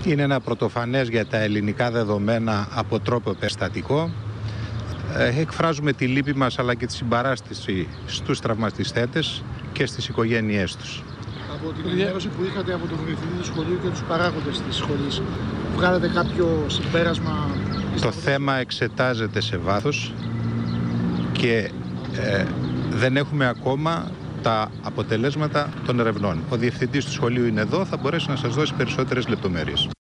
Είναι ένα πρωτοφανές για τα ελληνικά δεδομένα αποτρόπαιο περιστατικό. Εκφράζουμε τη λύπη μας αλλά και τη συμπαράσταση στους τραυματιστές και στις οικογένειές τους. Από την ενημέρωση που είχατε από τον διευθυντή του σχολείου και τους παράγοντες της σχολής, βγάλατε κάποιο συμπέρασμα? Το θέμα εξετάζεται σε βάθος και δεν έχουμε ακόμα τα αποτελέσματα των ερευνών. Ο διευθυντής του σχολείου είναι εδώ, θα μπορέσει να σας δώσει περισσότερες λεπτομέρειες.